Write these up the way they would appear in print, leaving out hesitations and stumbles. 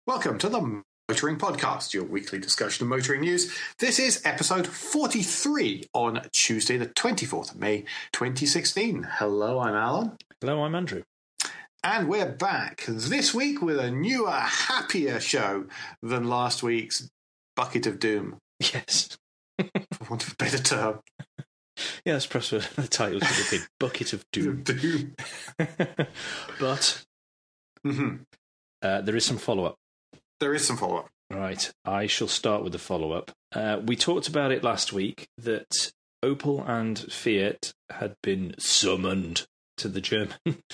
Welcome to the Motoring Podcast, your weekly discussion of motoring news. This is episode 43 on Tuesday, the 24th of May, 2016. Hello, I'm Alan. Hello, I'm Andrew. And we're back this week with a newer, happier show than last week's Bucket of Doom. Yes. For want of a better term. Yeah, that's perhaps what the title should have been, Bucket of Doom. But there is some follow-up. There is some follow-up. Right, I shall start with the follow-up. We talked about it last week that Opel and Fiat had been summoned to the German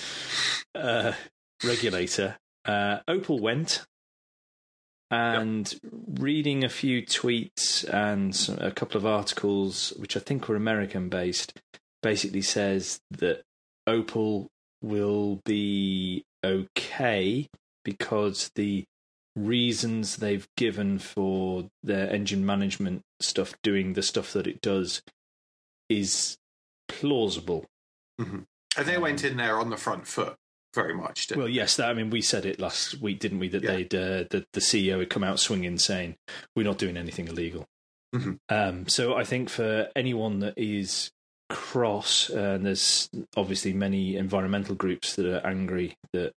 regulator. Opel went, and reading a few tweets and a couple of articles, which I think were American-based, basically says that Opel will be okay because the reasons they've given for their engine management stuff doing the stuff that it does is plausible. Mm-hmm. And they went in there on the front foot very much, didn't Well, yes, we said it last week, didn't we, that they'd the CEO had come out swinging saying, we're not doing anything illegal. Mm-hmm. So I think for anyone that is cross, and there's obviously many environmental groups that are angry that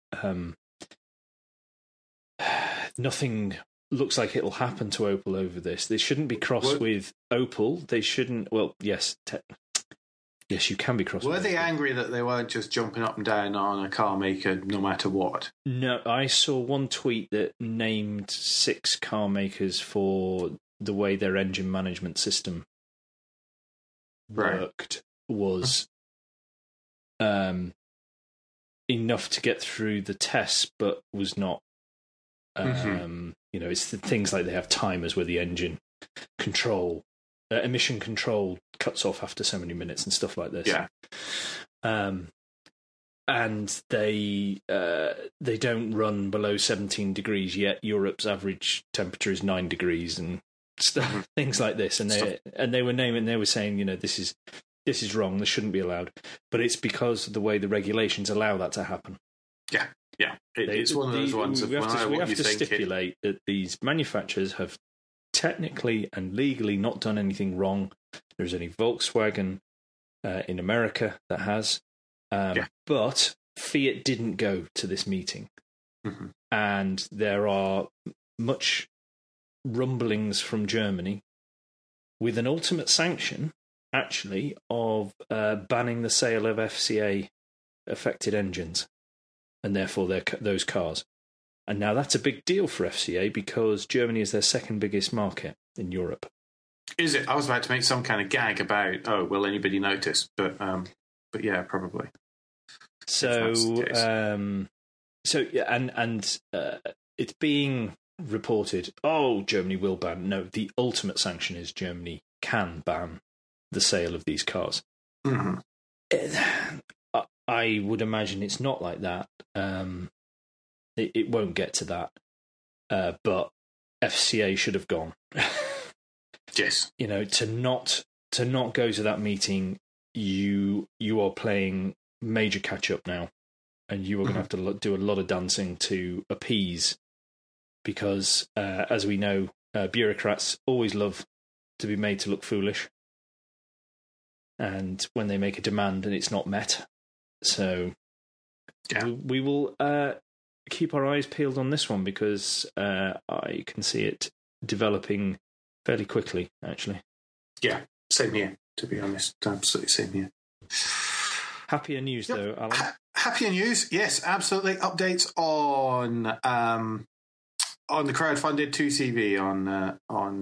nothing looks like it'll happen to Opel over this. They shouldn't be cross with Opel. They shouldn't. Well, yes, yes, you can be cross. Were they angry that they weren't just jumping up and down on a car maker no matter what? No, I saw one tweet that named 6 car makers for the way their engine management system worked was enough to get through the test, but was not. It's the things like they have timers where the engine control, emission control cuts off after so many minutes and stuff like this. Yeah. And they don't run below 17 degrees yet. Europe's average temperature is 9 degrees and stuff, things like this. And they were saying, this is wrong. This shouldn't be allowed. But it's because of the way the regulations allow that to happen. Yeah. Yeah, it's one of those ones. We have to stipulate that these manufacturers have technically and legally not done anything wrong. There's only Volkswagen in America that has. But Fiat didn't go to this meeting. Mm-hmm. And there are much rumblings from Germany with an ultimate sanction, actually, of banning the sale of FCA-affected engines. And therefore those cars. And now that's a big deal for FCA because Germany is their second biggest market in Europe. Is it? I was about to make some kind of gag about, will anybody notice? But yeah, probably. So it's being reported, Germany will ban. No, the ultimate sanction is Germany can ban the sale of these cars. Mm-hmm. I would imagine it's not like that. It won't get to that. But FCA should have gone. Yes. To not go to that meeting, you are playing major catch up now, and you are going to have to do a lot of dancing to appease, because as we know, bureaucrats always love to be made to look foolish, and when they make a demand and it's not met. So we will keep our eyes peeled on this one because I can see it developing fairly quickly, actually. Yeah, same here, to be honest. Absolutely same here. Happier news, though, Alan. Happier news, yes, absolutely. Updates on the crowdfunded 2CV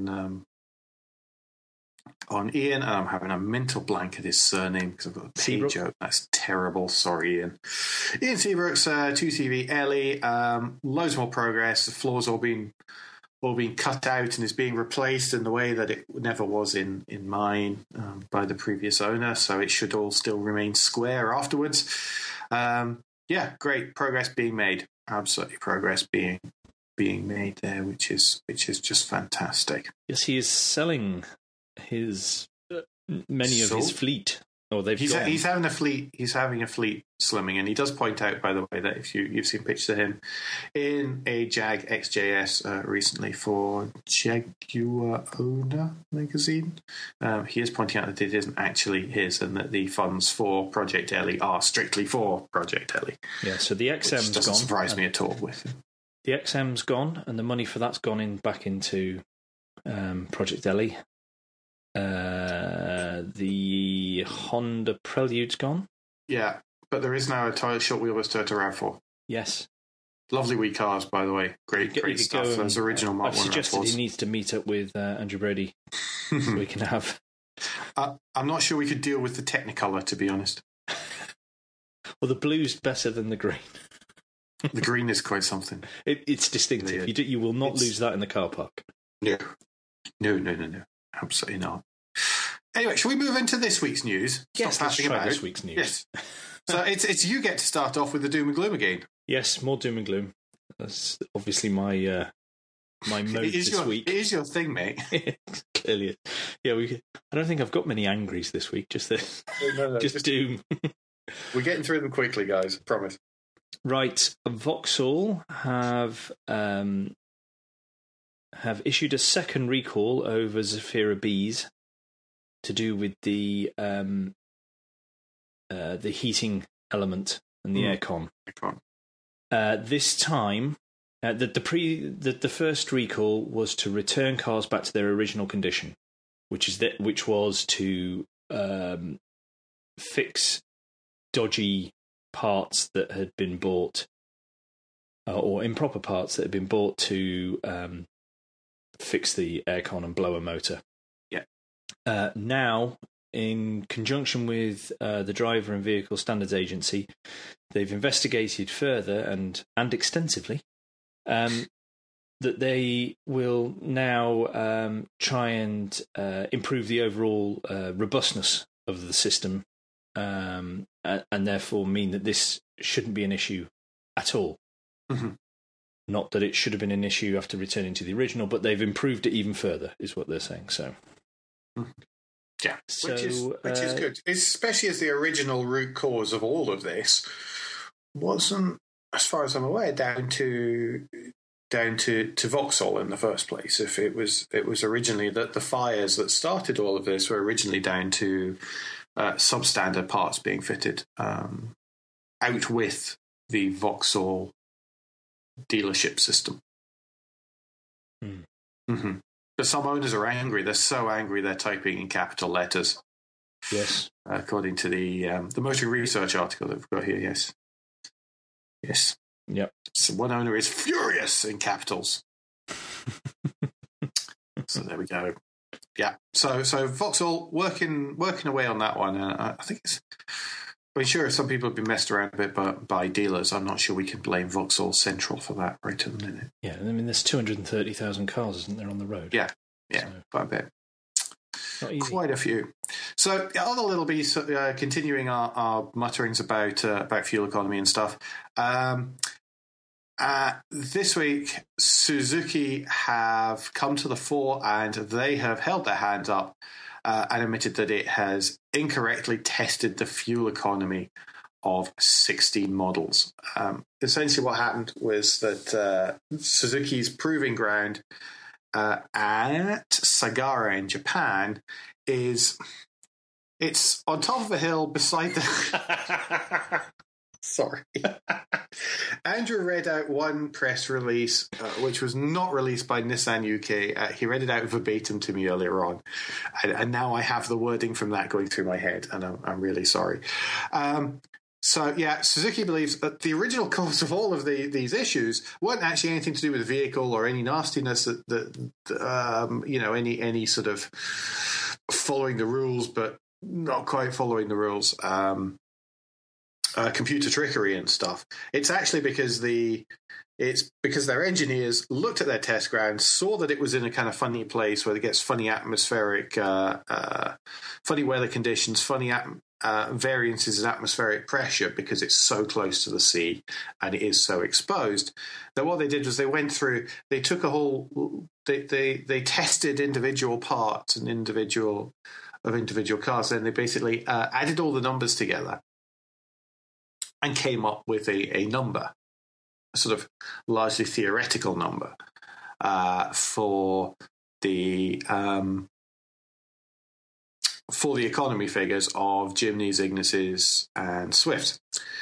on Ian, and I'm having a mental blank at his surname because I've got a page out. That's terrible. Sorry, Ian. Ian Seabrook's 2CV Ellie. Loads more progress. The floor's all been cut out and is being replaced in the way that it never was in mine by the previous owner. So it should all still remain square afterwards. Great progress being made. Absolutely progress being made there, which is just fantastic. Yes, he is selling his many of his fleet or they've gone. He's having a fleet slimming, and he does point out, by the way, that if you've seen pictures of him in a Jag XJS recently for Jaguar Owner magazine, he is pointing out that it isn't actually his, and that the funds for Project Ellie are strictly for Project Ellie. Yeah, so the XM's which doesn't gone. Surprise me at all with him. The XM's gone, and the money for that's gone back into Project Ellie. The Honda Prelude's gone. Yeah, but there is now a short wheelbase Toyota RAV4. Yes. Lovely wee cars, by the way. Great stuff. Those original Mark 1 I've suggested RAV4s. he needs to meet up with Andrew Brady so we can have... I'm not sure we could deal with the Technicolor, to be honest. Well, the blue's better than the green. The green is quite something. It's distinctive. You will not lose that in the car park. No. Absolutely not. Anyway, shall we move into this week's news? Yes, let's try this week's news. Yes. So it's you get to start off with the doom and gloom again. Yes, more doom and gloom. That's obviously my mode this week. It is your thing, mate. Clearly. Yeah, I don't think I've got many angries this week, just just doom. We're getting through them quickly, guys, I promise. Right, Vauxhall have issued a second recall over Zafira Bs to do with the heating element and the aircon. This time, the first recall was to return cars back to their original condition, which was to fix dodgy parts that had been bought, or improper parts that had been bought to fix the aircon and blower motor. Yeah. Now, in conjunction with the Driver and Vehicle Standards Agency, they've investigated further and extensively that they will now try and improve the overall robustness of the system, and therefore mean that this shouldn't be an issue at all. Mm-hmm. Not that it should have been an issue after returning to the original, but they've improved it even further, is what they're saying. So, yeah, which is good, especially as the original root cause of all of this wasn't, as far as I'm aware, down to Vauxhall in the first place. If it was originally that the fires that started all of this were originally down to substandard parts being fitted out with the Vauxhall dealership system. Mm-hmm. But some owners are angry. They're so angry they're typing in capital letters. Yes, according to the Motoring Research article that we've got here. Yes. Yep. So one owner is furious in capitals. So there we go. Yeah. So Vauxhall working away on that one. I think it's. I'm sure some people have been messed around a bit by dealers. I'm not sure we can blame Vauxhall Central for that right at the minute. Yeah, I mean, there's 230,000 cars, isn't there, on the road? Yeah, so, quite a bit. Not easy. Quite a few. So, other little bits, continuing our mutterings about fuel economy and stuff. This week, Suzuki have come to the fore and they have held their hands up and admitted that it has incorrectly tested the fuel economy of 16 models. Essentially what happened was that Suzuki's proving ground at Sagara in Japan it's on top of a hill beside the... Sorry. Andrew read out one press release, which was not released by Nissan UK. He read it out verbatim to me earlier on. And now I have the wording from that going through my head, and I'm really sorry. Suzuki believes that the original cause of all of these issues weren't actually anything to do with the vehicle or any nastiness that any sort of following the rules, but not quite following the rules. Computer trickery and stuff. It's actually because their engineers looked at their test ground, saw that it was in a kind of funny place where it gets funny atmospheric, funny weather conditions, funny variances in atmospheric pressure because it's so close to the sea and it is so exposed. That what they did was they took a whole, they tested individual parts and individual individual cars. Then they basically added all the numbers together and came up with a number, a sort of largely theoretical number for the economy figures of Jimneys, Ignises, and Swift.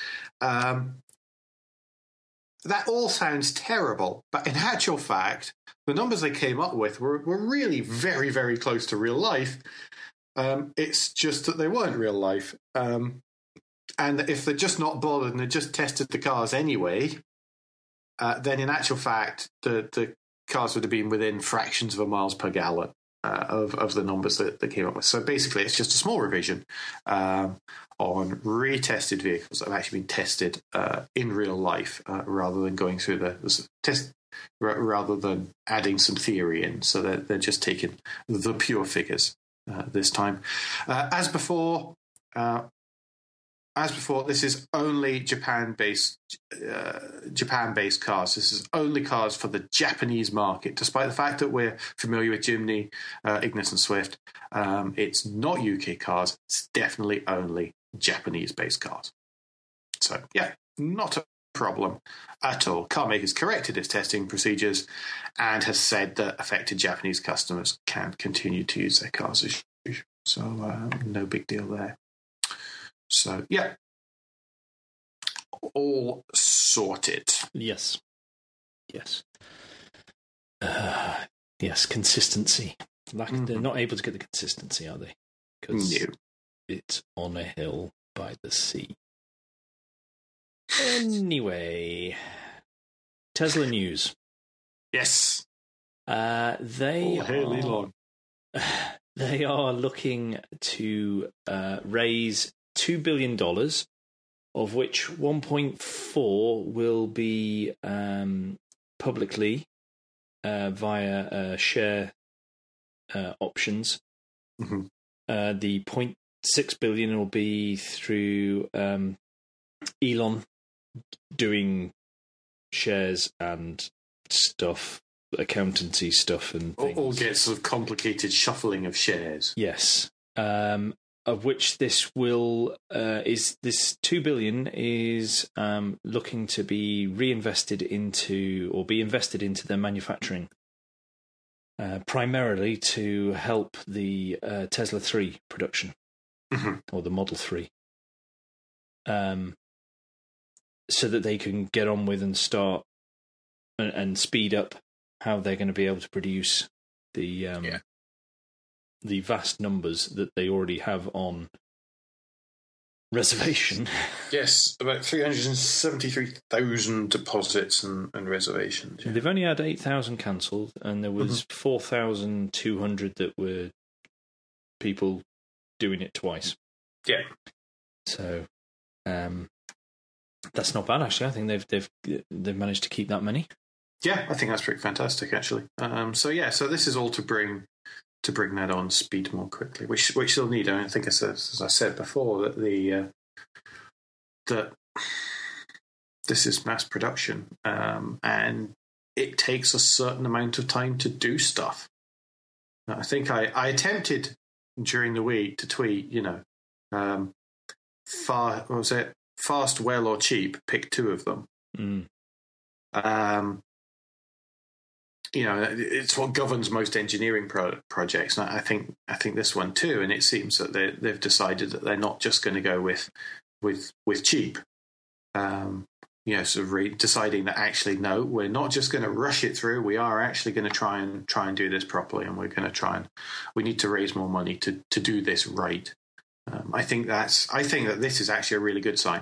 That all sounds terrible, but in actual fact, the numbers they came up with were really very, very close to real life. It's just that they weren't real life. And if they're just not bothered and they just tested the cars anyway, then in actual fact, the cars would have been within fractions of a miles per gallon of the numbers that they came up with. So basically, it's just a small revision on retested vehicles that have actually been tested in real life, rather than going through the test, rather than adding some theory in. So they're just taking the pure figures this time. As before, this is only Japan-based cars. This is only cars for the Japanese market. Despite the fact that we're familiar with Jimny, Ignis, and Swift, it's not UK cars. It's definitely only Japanese-based cars. So, yeah, not a problem at all. Carmakers corrected its testing procedures and has said that affected Japanese customers can continue to use their cars as usual. So, no big deal there. So, yeah, all sorted. Yes. Yes, consistency. They're not able to get the consistency, are they? Because it's on a hill by the sea. Anyway, Tesla news. Yes. They are looking to raise $2 billion, of which 1.4 will be publicly via share options. Mm-hmm. The 0.6 billion will be through Elon doing shares and stuff, accountancy stuff and things. All gets sort of complicated shuffling of shares. Yes. Of which this will this 2 billion is looking to be reinvested into, or be invested into, their manufacturing, primarily to help the Tesla 3 production, or the Model 3, so that they can get on with and start and speed up how they're going to be able to produce the vast numbers that they already have on reservation. Yes, about 373,000 deposits and reservations. Yeah. They've only had 8,000 cancelled, and there was 4,200 that were people doing it twice. Yeah. So that's not bad, actually. I think they've managed to keep that many. Yeah, I think that's pretty fantastic, actually. So this is all to bring that on speed more quickly, which they'll need. I think, as I said before, that that this is mass production, and it takes a certain amount of time to do stuff. I think I attempted during the week to tweet, fast, well, or cheap, pick two of them. It's what governs most engineering projects, and I think this one too. And it seems that they've decided that they're not just going to go with cheap. Deciding that actually no, we're not just going to rush it through. We are actually going to try and do this properly, and we're going to we need to raise more money to do this right. I think that this is actually a really good sign.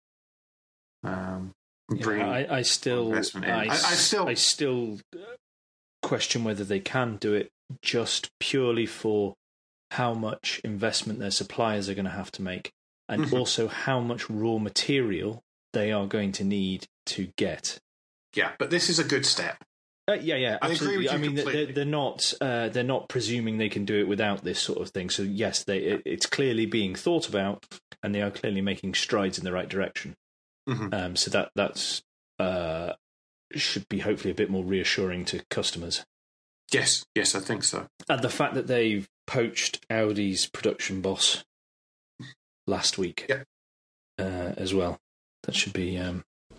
I still question whether they can do it, just purely for how much investment their suppliers are going to have to make, and also how much raw material they are going to need to get. Yeah, but this is a good step. Yeah, absolutely. I agree with you completely. They're not presuming they can do it without this sort of thing. So yes, it's clearly being thought about, and they are clearly making strides in the right direction. So that's should be hopefully a bit more reassuring to customers. Yes, I think so. And the fact that they've poached Audi's production boss last week. Yep. As well. That should be a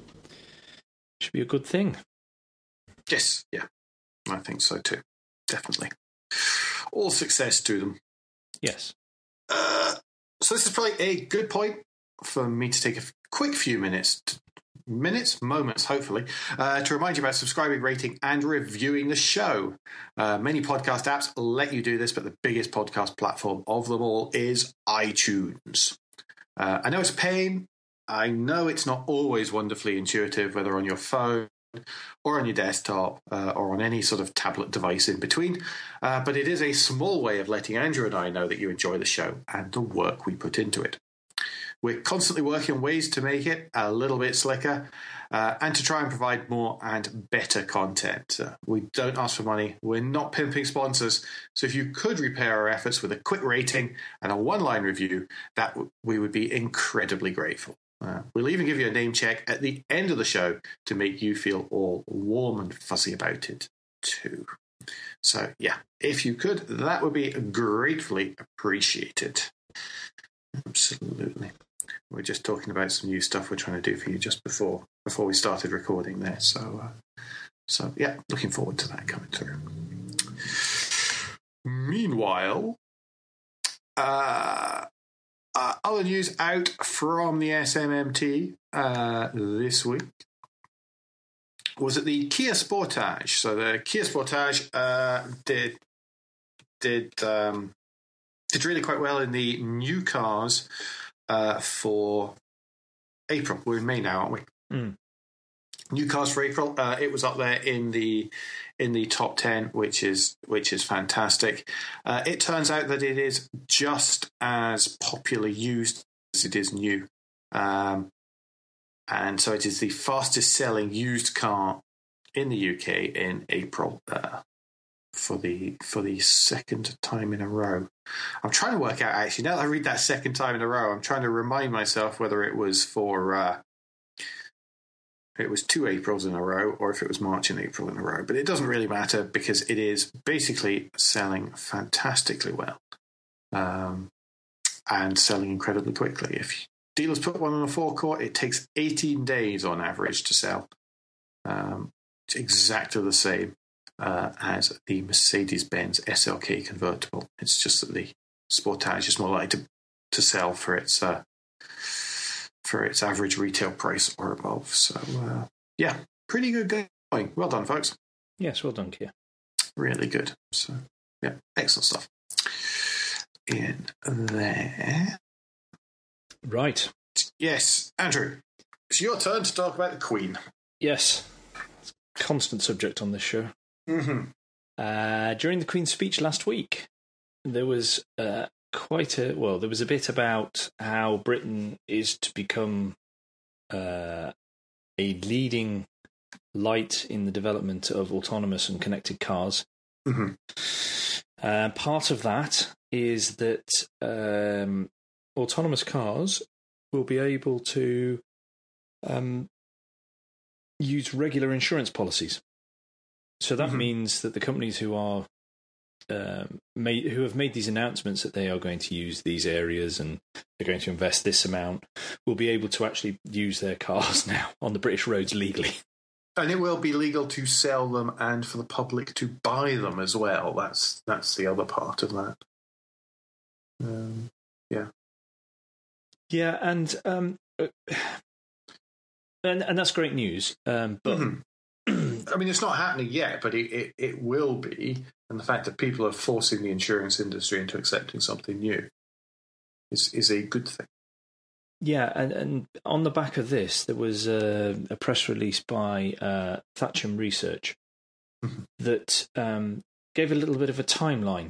good thing. Yes, yeah, I think so too. Definitely. All success to them. Yes. So this is probably a good point for me to take a quick few moments, hopefully, to remind you about subscribing, rating, and reviewing the show. Many podcast apps let you do this, but the biggest podcast platform of them all is iTunes. I know it's a pain. I know it's not always wonderfully intuitive, whether on your phone or on your desktop or on any sort of tablet device in between. But it is a small way of letting Andrew and I know that you enjoy the show and the work we put into it. We're constantly working on ways to make it a little bit slicker and to try and provide more and better content. We don't ask for money. We're not pimping sponsors. So if you could repair our efforts with a quick rating and a one-line review, we would be incredibly grateful. We'll even give you a name check at the end of the show to make you feel all warm and fuzzy about it too. So yeah, if you could, that would be gratefully appreciated. Absolutely. We're just talking about some new stuff we're trying to do for you just before we started recording there. So yeah, looking forward to that coming through. Meanwhile, other news out from the SMMT this week was at the Kia Sportage. So the Kia Sportage did really quite well in the new cars for April. We're in May now, aren't we? Mm. New cars for April. It was up there in the top 10, which is fantastic. It turns out that it is just as popularly used as it is new, and so it is the fastest selling used car in the UK in April for the second time in a row. I'm trying to work out, actually, now that I read that second time in a row, I'm trying to remind myself whether it was for it was 2 Aprils in a row or if it was March and April in a row. But it doesn't really matter because it is basically selling fantastically well and selling incredibly quickly. If dealers put one on a forecourt, it takes 18 days on average to sell. It's exactly the same as the Mercedes-Benz SLK convertible. It's just that the Sportage is more likely to sell for its average retail price or above. So, yeah, pretty good going. Well done, folks. Yes, well done, Kia. Really good. So, yeah, excellent stuff. In there. Right. Yes, Andrew, it's your turn to talk about the Queen. Yes. It's a constant subject on this show. Mm-hmm. During the Queen's speech last week, there was there was a bit about how Britain is to become a leading light in the development of autonomous and connected cars. Mm-hmm. Part of that is that autonomous cars will be able to use regular insurance policies. So that means that the companies who are who have made these announcements that they are going to use these areas and they're going to invest this amount will be able to actually use their cars now on the British roads legally. And it will be legal to sell them and for the public to buy them as well. That's the other part of that. Yeah. Yeah, and that's great news. But I mean, it's not happening yet, but it will be. And the fact that people are forcing the insurance industry into accepting something new is a good thing. Yeah, and on the back of this, there was a press release by Thatcham Research that gave a little bit of a timeline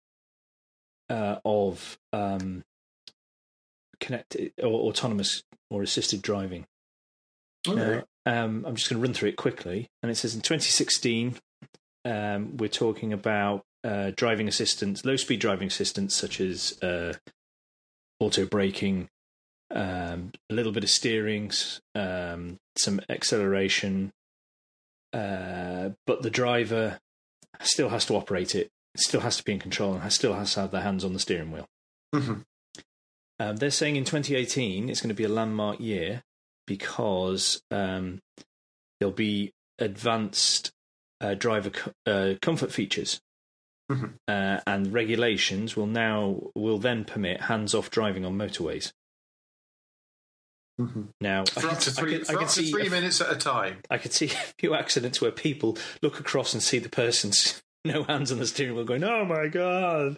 of connected or autonomous or assisted driving. Okay. I'm just going to run through it quickly, and it says in 2016 we're talking about driving assistance, low-speed driving assistance such as auto braking, a little bit of steering, some acceleration, but the driver still has to operate it still has to be in control and still has to have their hands on the steering wheel. Mm-hmm. They're saying in 2018 it's going to be a landmark year because there'll be advanced driver comfort features. Mm-hmm. And regulations will then permit hands-off driving on motorways. Mm-hmm. Now, for up to 3 minutes at a time. I could see a few accidents where people look across and see the person's no hands on the steering wheel going, "Oh my God."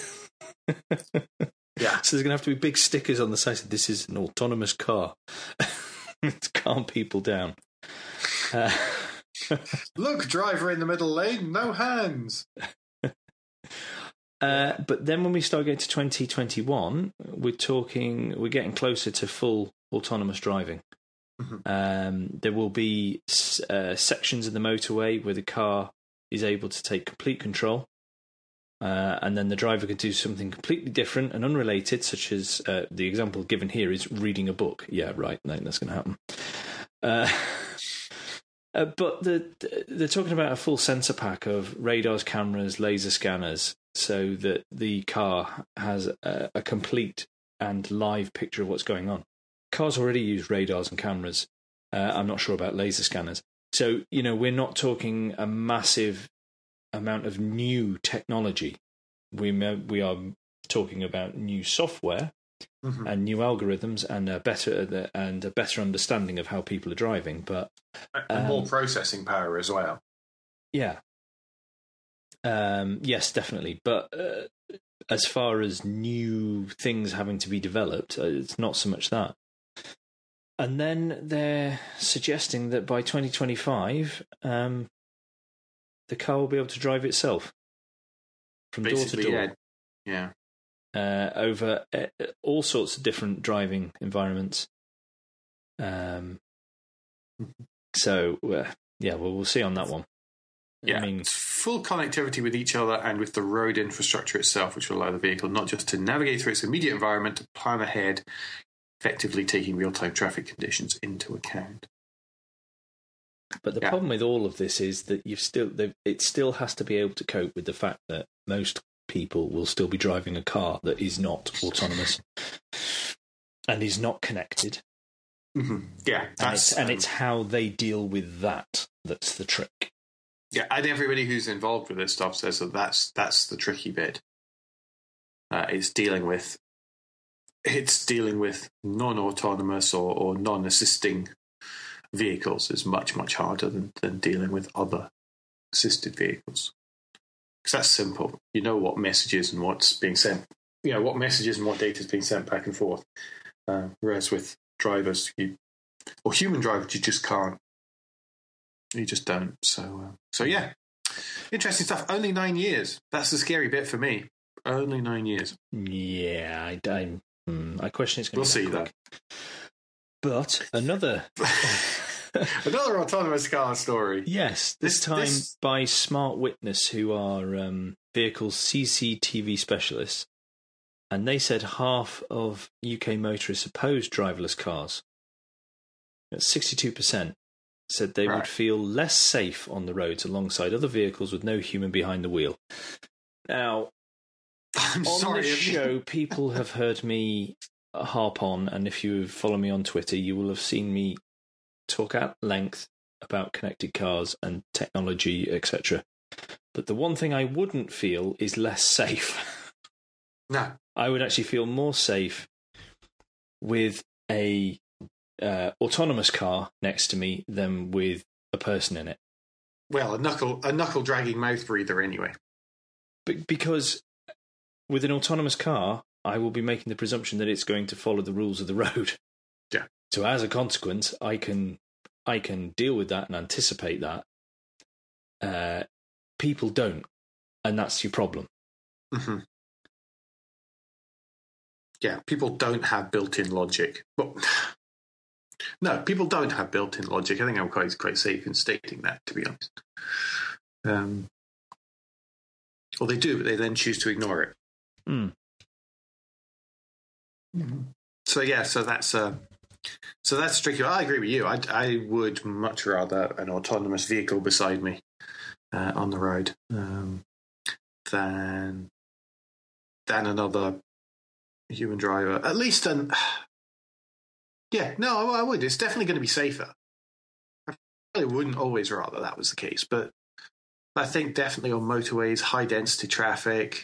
Yeah. So there's going to have to be big stickers on the side that this is an autonomous car. To calm people down. Look, driver in the middle lane, no hands. But then when we start getting to 2021, we're getting closer to full autonomous driving. Mm-hmm. There will be sections of the motorway where the car is able to take complete control, and then the driver could do something completely different and unrelated, such as the example given here is reading a book. Yeah, right, no, that's going to happen. But they're talking about a full sensor pack of radars, cameras, laser scanners, so that the car has a complete and live picture of what's going on. Cars already use radars and cameras. I'm not sure about laser scanners. So, we're not talking a massive amount of new technology. We are talking about new software mm-hmm. and new algorithms and a better understanding of how people are driving, but and more processing power as well. Yeah. Yes, definitely. But as far as new things having to be developed, it's not so much that. And then they're suggesting that by 2025, the car will be able to drive itself from basically, door to door. Yeah. Over all sorts of different driving environments. So, we'll see on that one. Yeah, I mean, it's full connectivity with each other and with the road infrastructure itself, which will allow the vehicle not just to navigate through its immediate environment, to plan ahead, effectively taking real-time traffic conditions into account. But the problem with all of this is that it still has to be able to cope with the fact that most people will still be driving a car that is not autonomous and is not connected. Mm-hmm. Yeah, it's how they deal with that's the trick. Yeah, and everybody who's involved with this stuff says that that's the tricky bit. It's dealing with non-autonomous or non-assisting vehicles is much, much harder than dealing with other assisted vehicles. Because that's simple. You know what messages and what's being sent. What messages and what data is being sent back and forth. Whereas with drivers, or human drivers, you just can't. You just don't. So yeah. Interesting stuff. Only 9 years. That's the scary bit for me. Only 9 years. Yeah, I question it's going to be. We'll see quick. But another autonomous car story. Yes, this time by Smart Witness, who are vehicle CCTV specialists, and they said half of UK motorists oppose driverless cars. 62% said they would feel less safe on the roads alongside other vehicles with no human behind the wheel. Now, on this show, people have heard me harp on, and if you follow me on Twitter, you will have seen me talk at length about connected cars and technology, etc. But the one thing I wouldn't feel is less safe. No. I would actually feel more safe with a autonomous car next to me than with a person in it. Well, a knuckle dragging mouth breather anyway. Because with an autonomous car, I will be making the presumption that it's going to follow the rules of the road. Yeah. So as a consequence, I can deal with that and anticipate that. People don't, and that's your problem. Mm-hmm. Yeah, people don't have built-in logic. Well, no, people don't have built-in logic. I think I'm quite safe in stating that, to be honest. Well, they do, but they then choose to ignore it. Mm. Mm-hmm. So that's tricky. I agree with you. I would much rather an autonomous vehicle beside me on the road. than another human driver. At least, I would. It's definitely going to be safer. I probably wouldn't always rather that was the case, but I think definitely on motorways, high density traffic,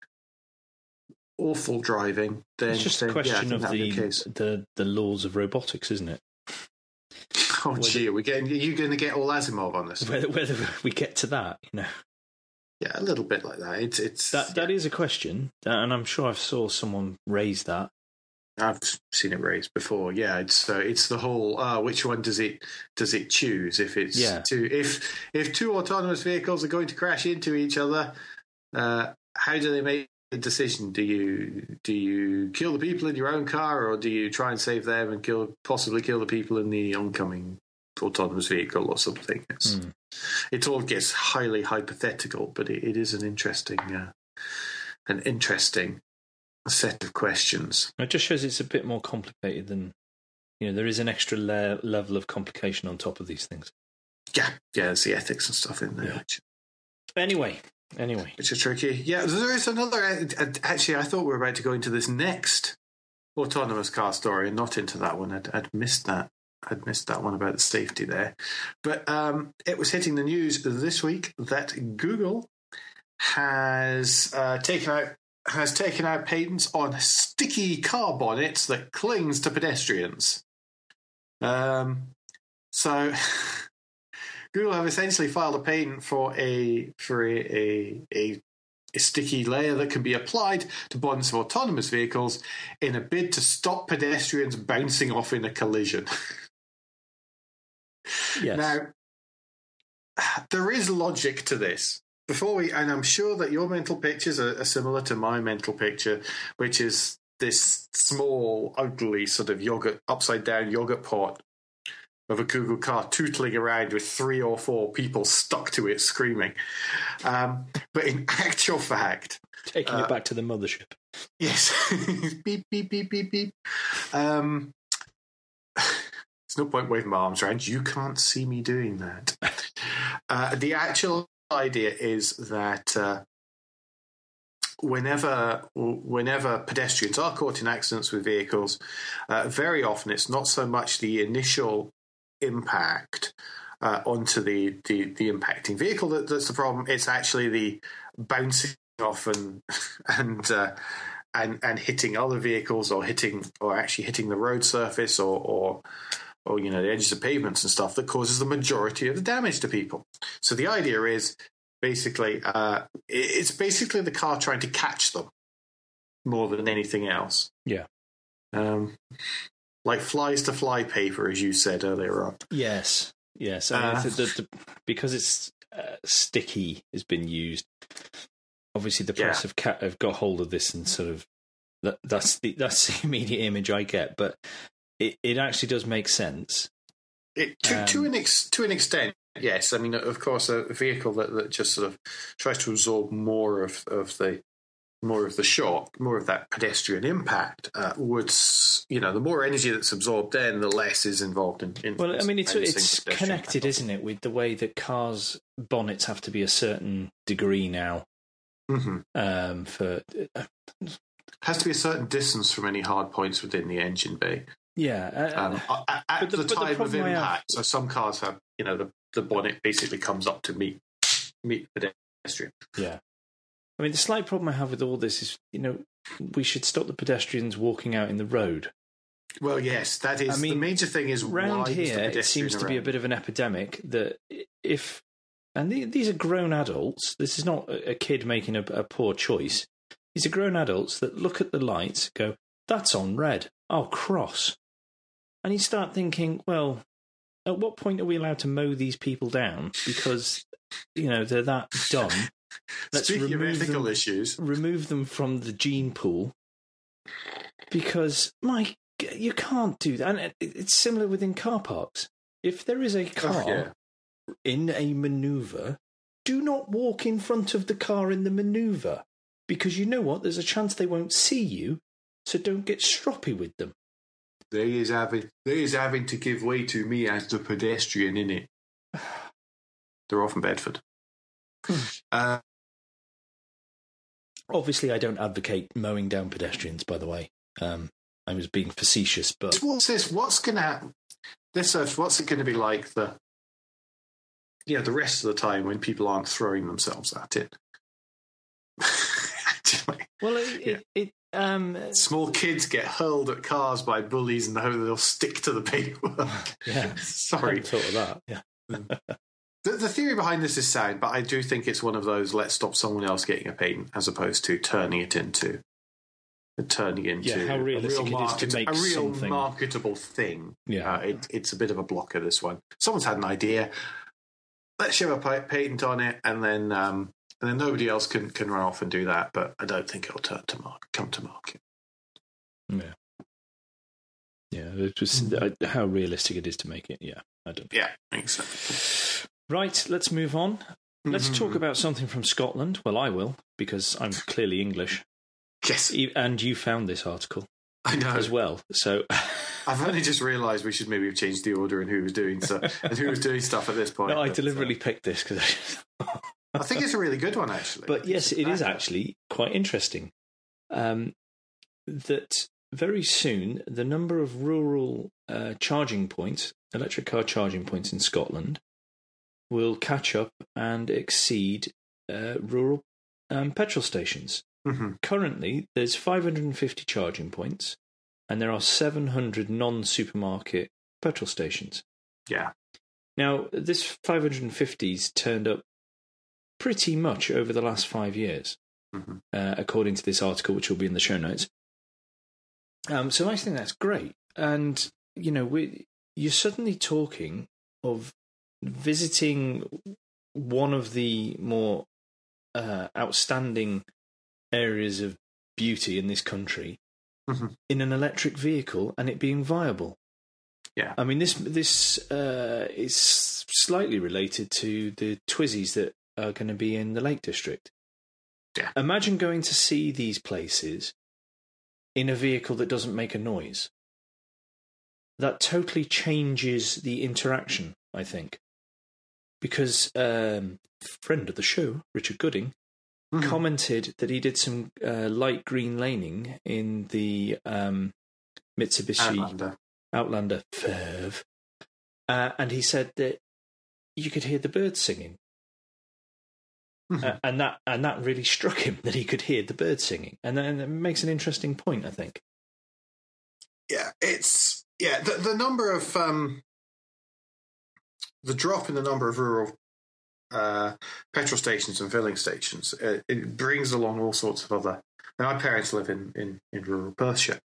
awful driving. Then it's just a question of the laws of robotics, isn't it? Oh, gee, are you going to get all Asimov on this? Whether we get to that, Yeah, a little bit like that. It's that is a question, and I'm sure I saw someone raise that. I've seen it raised before. Yeah, it's the whole which one does it choose? If it's if two autonomous vehicles are going to crash into each other, how do they make the decision? Do you kill the people in your own car, or do you try and save them and possibly kill the people in the oncoming autonomous vehicle or something? It all gets highly hypothetical, but it is an interesting set of questions. It just shows it's a bit more complicated than, there is an extra level of complication on top of these things. Yeah, there's the ethics and stuff in there. Yeah. Anyway. Which is tricky. Yeah, there is another... Actually, I thought we were about to go into this next autonomous car story and not into that one. I'd missed that. I'd missed that one about the safety there. But it was hitting the news this week that Google has taken out patents on sticky car bonnets that clings to pedestrians. So Google have essentially filed a patent for a sticky layer that can be applied to bonnets of autonomous vehicles in a bid to stop pedestrians bouncing off in a collision. Yes. Now, there is logic to this. And I'm sure that your mental pictures are similar to my mental picture, which is this small, ugly sort of upside down yogurt pot of a Google car tootling around with 3 or 4 people stuck to it screaming. But in actual fact... Taking it back to the mothership. Yes. Beep, beep, beep, beep, beep. There's no point waving my arms around. You can't see me doing that. The actual idea is that whenever pedestrians are caught in accidents with vehicles, very often it's not so much the initial impact onto the impacting vehicle that's the problem. It's actually the bouncing off and hitting other vehicles, or actually hitting the road surface or the edges of pavements and stuff that causes the majority of the damage to people. So the idea is basically it's basically the car trying to catch them more than anything else. Yeah. Like flies to fly paper, as you said earlier on. Yes. Because it's sticky has been used. Obviously, the press have got hold of this and sort of that's the immediate image I get. But it actually does make sense. To an extent, yes. I mean, of course, a vehicle that just sort of tries to absorb more of the shock, more of that pedestrian impact, would, the more energy that's absorbed, then the less is involved in. Well, I mean, it's connected, isn't it, with the way that cars' bonnets have to be a certain degree now. Mm-hmm. Has to be a certain distance from any hard points within the engine bay. Yeah. At the time of impact, so some cars have, the bonnet basically comes up to meet the pedestrian. Yeah. I mean, the slight problem I have with all this is, we should stop the pedestrians walking out in the road. Well, yes, that is. The major thing is round here. It seems to be a bit of an epidemic that these are grown adults. This is not a kid making a poor choice. These are grown adults that look at the lights, go, "That's on red. I'll cross." And you start thinking, well, at what point are we allowed to mow these people down? Because, they're that dumb. Let's Speaking of ethical issues, remove them from the gene pool. Because, you can't do that. And it's similar within car parks. If there is a car in a manoeuvre, do not walk in front of the car in the manoeuvre. Because you know what? There's a chance they won't see you, so don't get stroppy with them. They is having to give way to me as the pedestrian, in it. They're off in Bedford. Obviously, I don't advocate mowing down pedestrians, by the way. I was being facetious, but... What's this? What's going to happen? What's it going to be like the rest of the time when people aren't throwing themselves at it? Actually, well, small kids get hurled at cars by bullies and they'll stick to the paperwork. Yeah, sorry, I hadn't thought of that. Yeah. The theory behind this is sound, but I do think it's one of those let's stop someone else getting a patent as opposed to turning it into how realistic it is to make a real something marketable thing. Yeah, it's a bit of a blocker, this one. Someone's had an idea. Let's show a patent on it, and then nobody else can run off and do that. But I don't think it'll come to market. Yeah. Yeah, it just how realistic it is to make it. Yeah, I don't. Yeah, exactly. Right, let's move on. Let's talk about something from Scotland. Well, I will, because I'm clearly English. Yes. And you found this article. I know. As well. So I've only just realised we should maybe have changed the order and who was doing stuff at this point. No, I deliberately picked this because I think it's a really good one, actually. But yes, it is actually quite interesting. That very soon the number of rural charging points, electric car charging points in Scotland, will catch up and exceed rural petrol stations. Mm-hmm. Currently, there's 550 charging points, and there are 700 non-supermarket petrol stations. Yeah. Now, this 550's turned up pretty much over the last 5 years, according to this article, which will be in the show notes. So I think that's great. And, you're suddenly talking of visiting one of the more outstanding areas of beauty in this country in an electric vehicle and it being viable. Yeah. I mean, this is slightly related to the Twizzys that are going to be in the Lake District. Yeah. Imagine going to see these places in a vehicle that doesn't make a noise. That totally changes the interaction, I think. Because friend of the show, Richard Gooding, commented that he did some light green laning in the Mitsubishi Outlander Verve, and he said that you could hear the birds singing, and that really struck him, that he could hear the birds singing, and then it makes an interesting point, I think. Yeah, the number of the drop in the number of rural petrol stations and filling stations, it brings along all sorts of other... My parents live in rural Perthshire,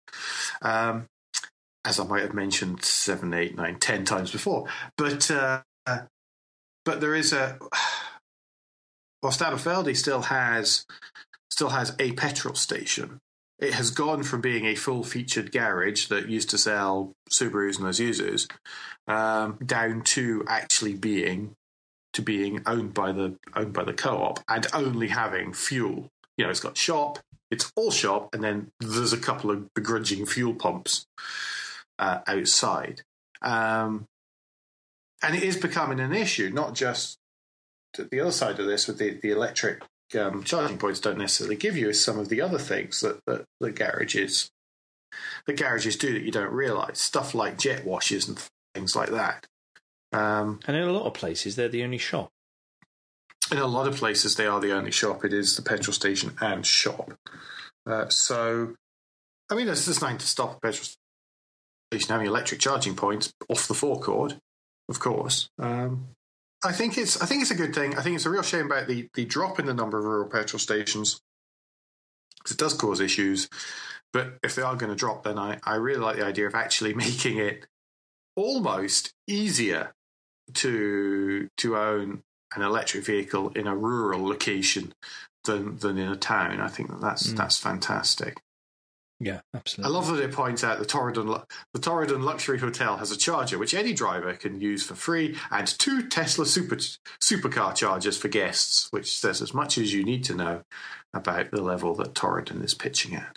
as I might have mentioned 7, 8, 9, 10 times before. But there is whilst Aberfeldy still has a petrol station, it has gone from being a full-featured garage that used to sell Subarus and Isuzus down to actually being owned by the co-op and only having fuel. It's got shop, it's all shop, and then there's a couple of begrudging fuel pumps outside. And it is becoming an issue, not just the other side of this with the electric charging points don't necessarily give you, is some of the other things that the garages do that you don't realise. Stuff like jet washers and things like that. And in a lot of places, they're the only shop. In a lot of places, they are the only shop. It is the petrol station and shop. So, I mean, there's nothing to stop a petrol station having electric charging points off the forecourt, of course. I think it's a good thing. I think it's a real shame about the drop in the number of rural petrol stations, because it does cause issues. But if they are going to drop, then I really like the idea of actually making it almost easier to own an electric vehicle in a rural location than in a town. I think that's fantastic. Yeah, absolutely. I love that it points out the Torridon Luxury Hotel has a charger which any driver can use for free, and 2 Tesla supercar chargers for guests, which says as much as you need to know about the level that Torridon is pitching at.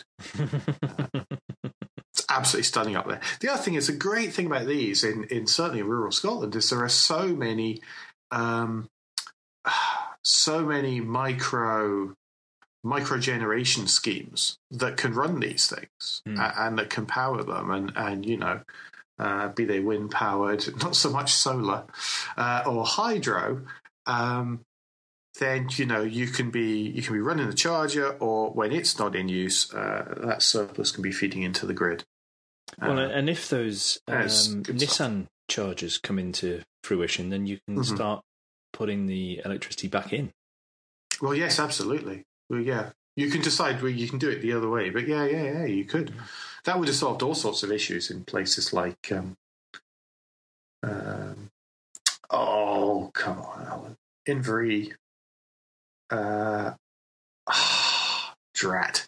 It's absolutely stunning up there. The other thing is, a great thing about these in certainly in rural Scotland is there are so many micro microgeneration schemes that can run these things and that can power them, and be they wind powered, not so much solar or hydro. Then you can be running the charger, or when it's not in use, that surplus can be feeding into the grid. Well, and if those Nissan chargers come into fruition, then you can start putting the electricity back in. Well, yes, absolutely. Well, yeah, you can decide where you can do it the other way, but yeah, you could. That would have solved all sorts of issues in places like, oh, come on, Alan, Inverie. Drat.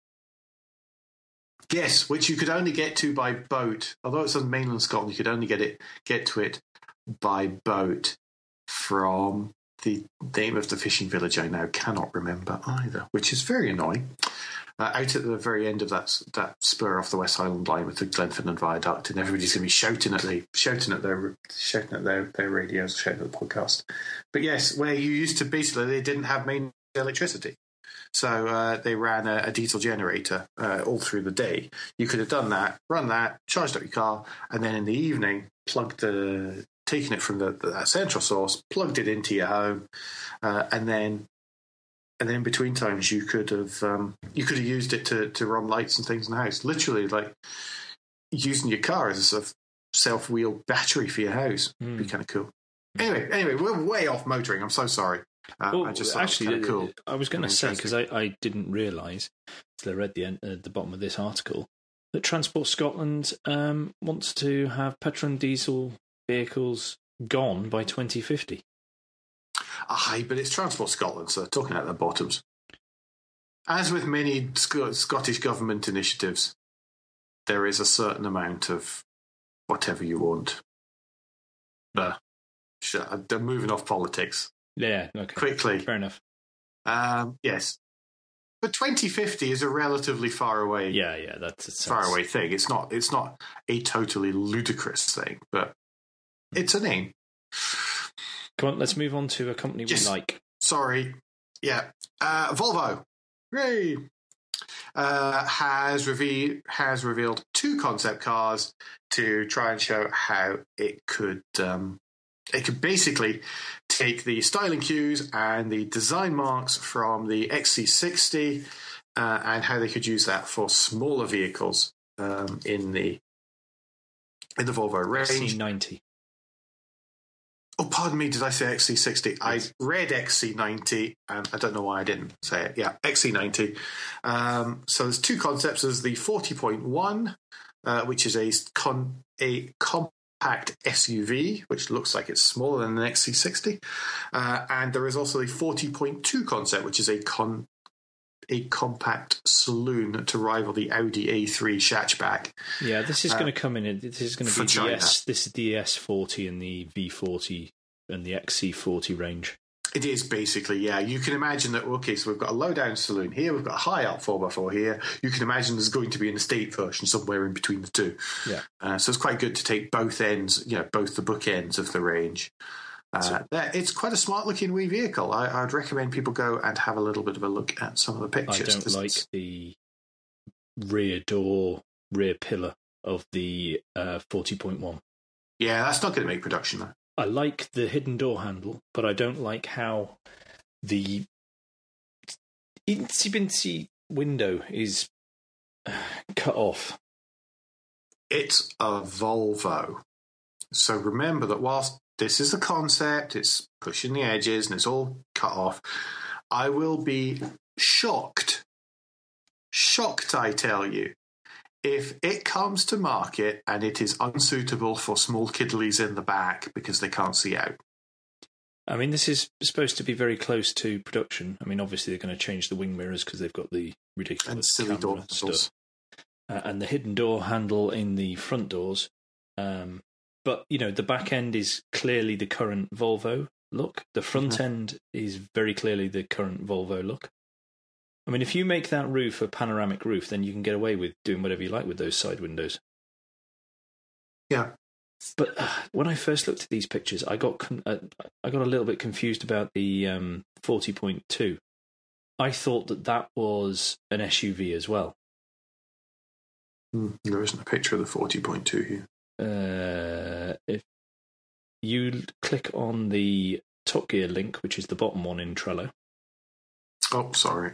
Yes, which you could only get to by boat. Although it's on mainland Scotland, you could only get to it by boat from the name of the fishing village I now cannot remember either, which is very annoying. Out at the very end of that spur off the West Highland line with the Glenfinnan Viaduct, and everybody's going to be shouting at their radios, shouting at the podcast. But yes, where you used to basically they didn't have main electricity, so they ran a diesel generator all through the day. You could have done that, run that, charged up your car, and then in the evening taken it from that central source, plugged it into your home, and then in between times you could have used it to run lights and things in the house. Literally, like using your car as a sort of self-wheel battery for your house. Would be kind of cool. Anyway, we're way off motoring. I'm so sorry. I just thought actually, it was kind of cool. I was going to say, because I didn't realise until I read the bottom of this article that Transport Scotland wants to have petrol and diesel vehicles gone by 2050. Aye, but it's Transport Scotland, so talking out their bottoms. As with many Scottish government initiatives, there is a certain amount of whatever you want. They're moving off politics. Yeah, okay. Quickly. Fair enough. Yes. But 2050 is a relatively far away. Yeah, that's a far away thing. It's not a totally ludicrous thing, but it's an aim. Come on, let's move on to a company we like. Sorry. Yeah. Volvo. Yay. Has revealed 2 concept cars to try and show how it could basically take the styling cues and the design marks from the XC60 and how they could use that for smaller vehicles in the Volvo range. XC90. Oh, pardon me, did I say XC60? Yes. I read XC90, and I don't know why I didn't say it. Yeah, XC90. So there's 2 concepts. There's the 40.1, which is a compact SUV, which looks like it's smaller than an XC60. And there is also the 40.2 concept, which is a compact saloon to rival the Audi A3 hatchback. Yeah, this is going to come in. This is going to be this is the S40 and the V40 and the XC40 range. It is basically, yeah. You can imagine that, okay, so we've got a low-down saloon here, we've got a high-up 4x4 here. You can imagine there's going to be an estate version somewhere in between the two. Yeah. So it's quite good to take both ends, both the bookends of the range. It's quite a smart-looking wee vehicle. I would recommend people go and have a little bit of a look at some of the pictures. I don't like the rear pillar of the 40.1. Yeah, that's not going to make production, though. I like the hidden door handle, but I don't like how the itsy-bitsy window is cut off. It's a Volvo. So remember that whilst this is a concept, it's pushing the edges and it's all cut off, I will be shocked, I tell you, if it comes to market and it is unsuitable for small kiddlies in the back because they can't see out. I mean, this is supposed to be very close to production. I mean, obviously they're going to change the wing mirrors because they've got the ridiculous and silly door stuff. And the hidden door handle in the front doors. But, the back end is clearly the current Volvo look. The front end is very clearly the current Volvo look. I mean, if you make that roof a panoramic roof, then you can get away with doing whatever you like with those side windows. Yeah. But when I first looked at these pictures, I got a little bit confused about the 40.2. I thought that was an SUV as well. There isn't a picture of the 40.2 here. If you click on the Top Gear link, which is the bottom one in Trello. Oh, sorry.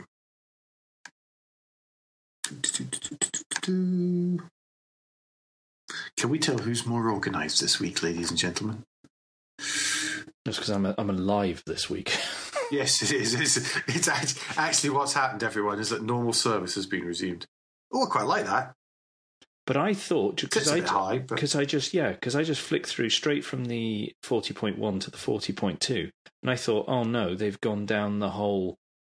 Can we tell who's more organised this week, ladies and gentlemen? That's because I'm alive this week. Yes, it is. It's actually what's happened, everyone, is that normal service has been resumed. Oh, I quite like that. But I thought, because I just flicked through straight from the 40.1 to the 40.2, and I thought, oh no, they've gone down the whole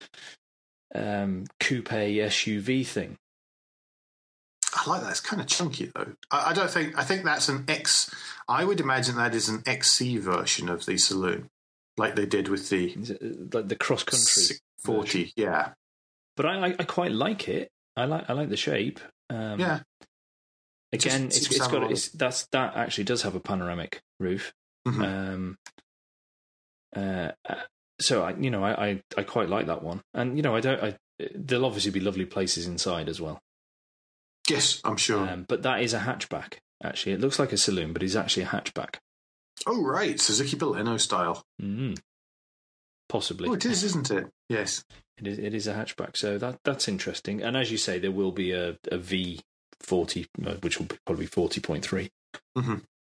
coupe SUV thing. I like that. It's kind of chunky, though. I think that's an X. I would imagine that is an XC version of the saloon, like they did with the cross country 40. Yeah, but I quite like it. I like the shape. Yeah. Again, that actually does have a panoramic roof. Mm-hmm. So I quite like that one, and there'll obviously be lovely places inside as well. Yes, I'm sure. But that is a hatchback. Actually, it looks like a saloon, but it's actually a hatchback. Oh right, Suzuki Baleno style. Possibly. Oh, it is, isn't it? Yes, it is a hatchback. So that's interesting. And as you say, there will be a V40, which will probably be 40.3. Mm-hmm.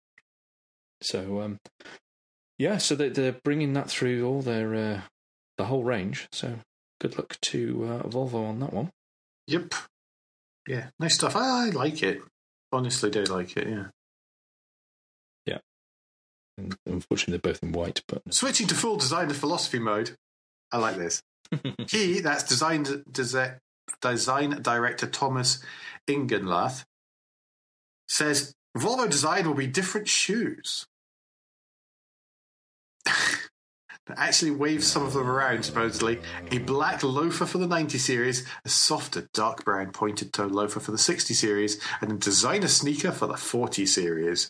So so they're bringing that through all their the whole range. So good luck to Volvo on that one. Yep. Yeah, nice stuff. I like it. Honestly, do like it. Yeah. Yeah. And unfortunately, they're both in white. But switching to full designer philosophy mode. I like this. That's design director Thomas Ingenlath, says Volvo design will be different shoes. Actually waves some of them around, supposedly. A black loafer for the 90 series, a softer dark brown pointed toe loafer for the 60 series, and a designer sneaker for the 40 series.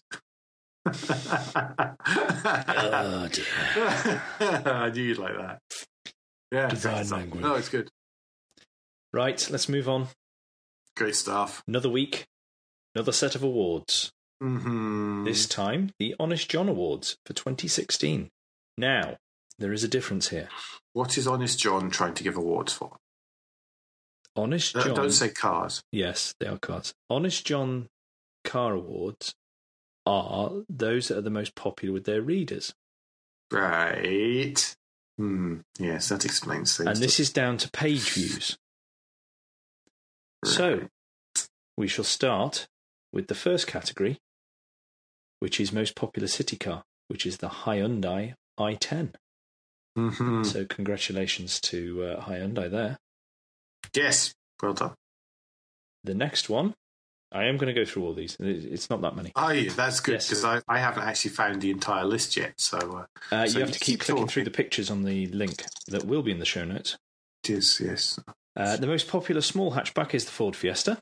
Oh dear. I knew you'd like that. Yeah, design language. No, it's good. Right, let's move on. Great stuff. Another week, another set of awards. Mm-hmm. This time, the Honest John Awards for 2016. Now, there is a difference here. What is Honest John trying to give awards for? Honest John... Don't say cars. Yes, they are cars. Honest John Car Awards are those that are the most popular with their readers. Right. Yes, that explains things. And this is down to page views. Right. So, we shall start with the first category, which is most popular city car, which is the Hyundai i10. Mm-hmm. So congratulations to Hyundai there. Yes, well done. The next one, I am going to go through all these. It's not that many. Are you? That's good, because I haven't actually found the entire list yet. So, you have to keep clicking through the pictures on the link that will be in the show notes. It is, yes. The most popular small hatchback is the Ford Fiesta.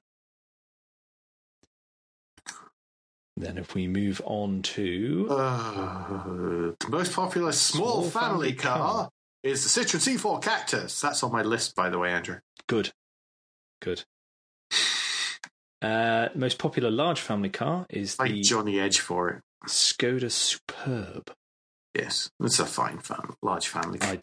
Then if we move on to... the most popular small family car is the Citroen C4 Cactus. That's on my list, by the way, Andrew. Good. Most popular large family car is the... Johnny Edge for it. Skoda Superb. Yes, it's a fine large family car.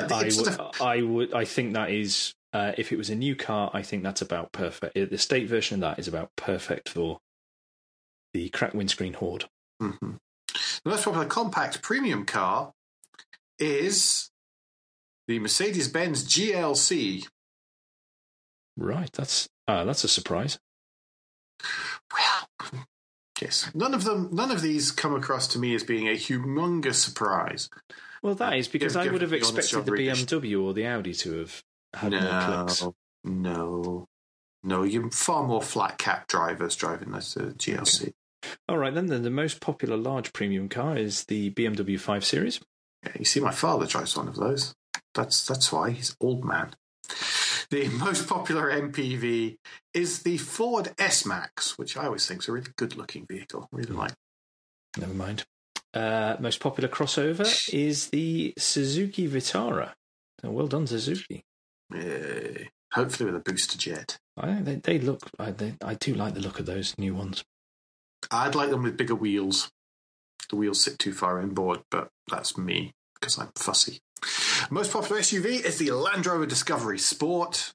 I think that is... if it was a new car, I think that's about perfect. The state version of that is about perfect for the cracked windscreen horde. Mm-hmm. The most popular compact premium car is the Mercedes-Benz GLC. Right, that's a surprise. Well, yes, none of these come across to me as being a humongous surprise. Well, that is because I would have expected the BMW or the Audi to have had more clicks. No, you're far more flat cap drivers driving this GLC. Okay. All right, then the most popular large premium car is the BMW 5 Series. Yeah, you see, my father drives one of those. That's why he's old man. The most popular MPV is the Ford S-Max, which I always think is a really good-looking vehicle. Really like. Never mind. Most popular crossover is the Suzuki Vitara. So well done, Suzuki. Hopefully with a booster jet. They look. I do like the look of those new ones. I'd like them with bigger wheels. The wheels sit too far inboard, but that's me because I'm fussy. Most popular SUV is the Land Rover Discovery Sport.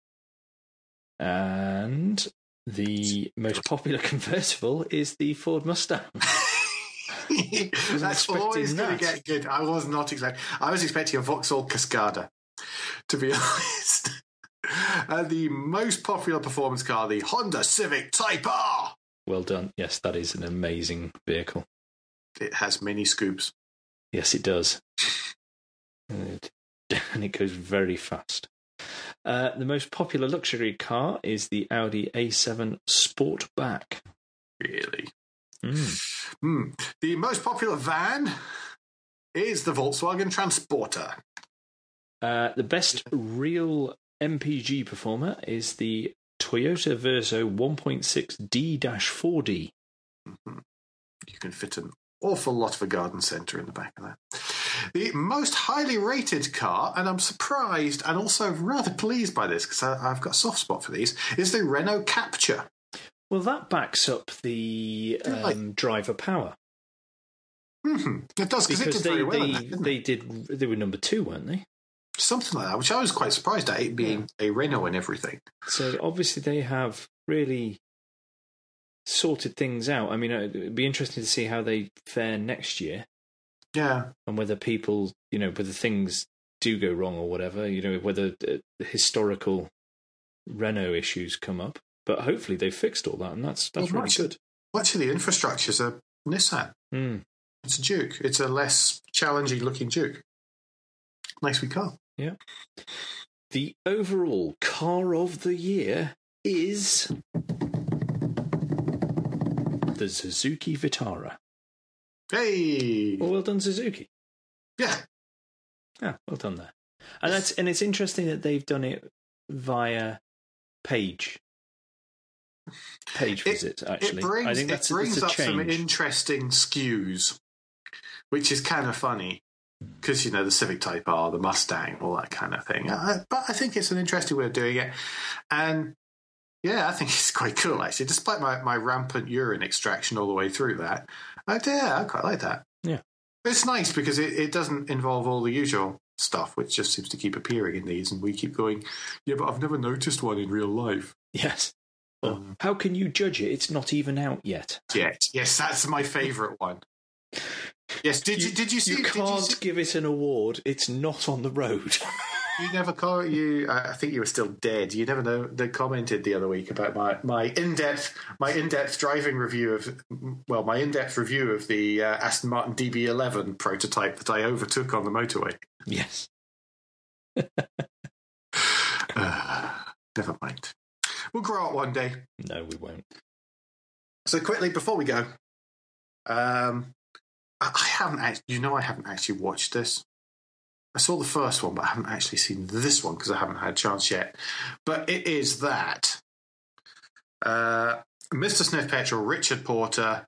And the most popular convertible is the Ford Mustang. That's always going to get good. I was not expecting. I was expecting a Vauxhall Cascada, to be honest. The most popular performance car, the Honda Civic Type R. Well done. Yes, that is an amazing vehicle. It has mini scoops. Yes, it does. And it goes very fast. The most popular luxury car is the Audi A7 Sportback. Really? The most popular van is the Volkswagen Transporter. The best real MPG performer is the Toyota Verso 1.6D-4D. You can fit an awful lot of a garden centre in the back of that. The most highly rated car, and I'm surprised and also rather pleased by this because I've got a soft spot for these, is the Renault Captur. Well, that backs up the driver power. It does, because it did very well. They were number 2, weren't they? Something like that, which I was quite surprised at, it being a Renault and everything. So obviously they have really sorted things out. I mean, it'd be interesting to see how they fare next year. Yeah. And whether people, whether things do go wrong or whatever, whether the historical Renault issues come up. But hopefully they've fixed all that, and that's really good. Much of the infrastructure's a Nissan. It's a Duke. It's a less challenging looking Duke. Nice wee car. Yeah. The overall car of the year is the Suzuki Vitara. Hey! Well done, Suzuki. Yeah. Yeah, well done there. And it's interesting that they've done it via page visits, actually. I think it brings up some interesting skews, which is kind of funny. Because, the Civic Type R, the Mustang, all that kind of thing. But I think it's an interesting way of doing it. And, I think it's quite cool, actually. Despite my rampant urine extraction all the way through that, I quite like that. Yeah. It's nice because it doesn't involve all the usual stuff, which just seems to keep appearing in these. And we keep going, but I've never noticed one in real life. Yes. How can you judge it? It's not even out yet. Yes, that's my favourite one. Yes, did you see? You can't give it an award. It's not on the road. You never I think you were still dead. You never know. They commented the other week about my in-depth driving review of my in-depth review of the Aston Martin DB11 prototype that I overtook on the motorway. Yes. Never mind. We'll grow up one day. No, we won't. So quickly before we go, I haven't actually watched this. I saw the first one, but I haven't actually seen this one because I haven't had a chance yet. But it is that Mr. Sniff Petrol, Richard Porter,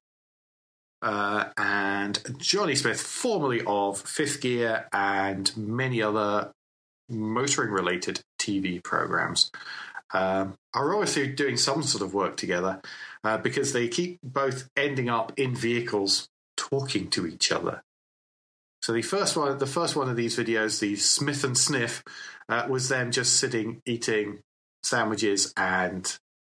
and Johnny Smith, formerly of Fifth Gear and many other motoring-related TV programs, are obviously doing some sort of work together because they keep both ending up in vehicles talking to each other. So the first one of these videos, the Smith and Sniff, was them just sitting eating sandwiches and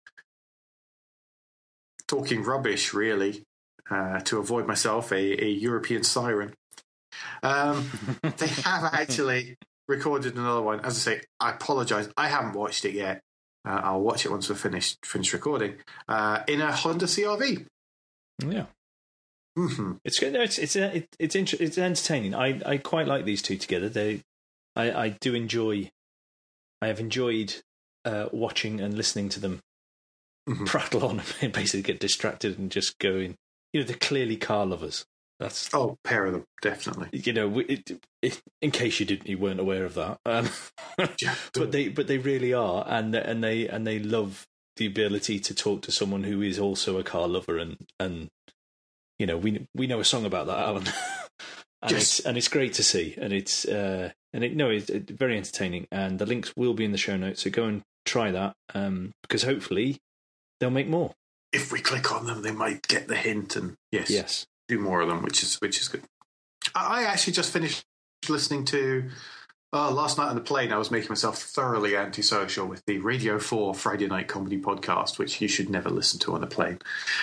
talking rubbish, really, to avoid myself, a European siren. They have actually recorded another one. As I say, I apologise. I haven't watched it yet. I'll watch it once we're finished recording. In a Honda CR-V. Yeah. Mm-hmm. It's good. It's entertaining. I quite like these two together. I do enjoy. I have enjoyed watching and listening to them prattle on and basically get distracted and just going. They're clearly car lovers. That's pair of them, definitely. In case you weren't aware of that, but they really are, and they love the ability to talk to someone who is also a car lover, and we know a song about that, Alan. And it's great to see, and it's very entertaining. And the links will be in the show notes, so go and try that because hopefully they'll make more. If we click on them, they might get the hint, and yes, do more of them, which is good. I actually just finished listening to last night on the plane. I was making myself thoroughly antisocial with the Radio 4 Friday Night Comedy podcast, which you should never listen to on a plane,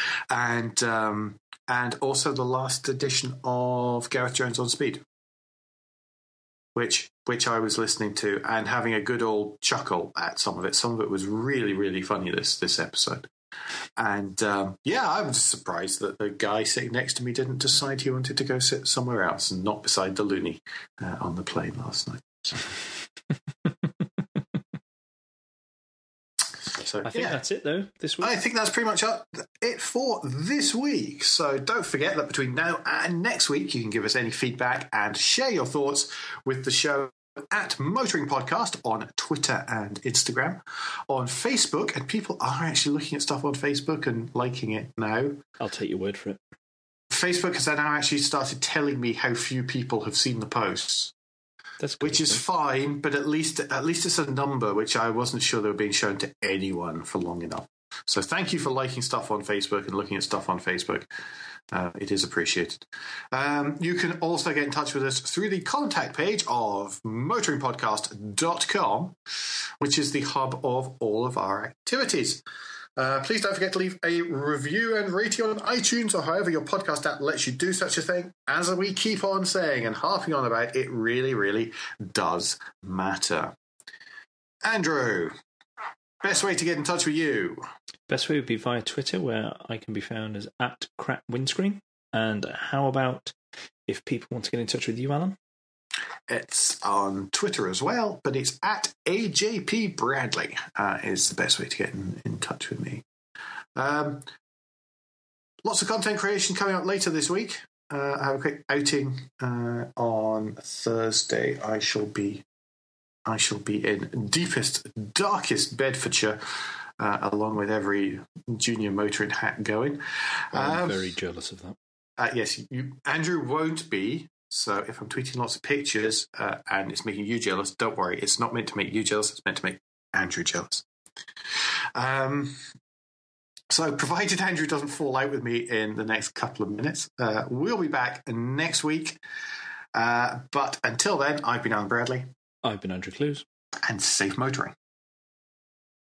and also the last edition of Gareth Jones on Speed, which I was listening to and having a good old chuckle at some of it. Some of it was really, really funny, this episode. And, I was surprised that the guy sitting next to me didn't decide he wanted to go sit somewhere else and not beside the loony on the plane last night. So, I think that's it, though, this week. I think that's pretty much it for this week. So don't forget that between now and next week, you can give us any feedback and share your thoughts with the show at Motoring Podcast on Twitter and Instagram, on Facebook, and people are actually looking at stuff on Facebook and liking it now. I'll take your word for it. Facebook has now actually started telling me how few people have seen the posts. That's good, which is fine, but at least it's a number which I wasn't sure they were being shown to anyone for long enough. So thank you for liking stuff on Facebook and looking at stuff on Facebook. It is appreciated. You can also get in touch with us through the contact page of motoringpodcast.com, which is the hub of all of our activities. Please don't forget to leave a review and rating on iTunes or however your podcast app lets you do such a thing. As we keep on saying and harping on about, it really, really does matter. Andrew, best way to get in touch with you? Best way would be via Twitter, where I can be found as @crapwindscreen. And how about if people want to get in touch with you, Alan? It's on Twitter as well, but it's @AJP Bradley is the best way to get in touch with me. Lots of content creation coming up later this week. I have a quick outing on Thursday. I shall be in deepest, darkest Bedfordshire, along with every junior motoring hack going. I'm very jealous of that. Yes, Andrew won't be. So if I'm tweeting lots of pictures and it's making you jealous, don't worry. It's not meant to make you jealous. It's meant to make Andrew jealous. So provided Andrew doesn't fall out with me in the next couple of minutes, we'll be back next week. But until then, I've been Alan Bradley. I've been Andrew Clues. And safe motoring.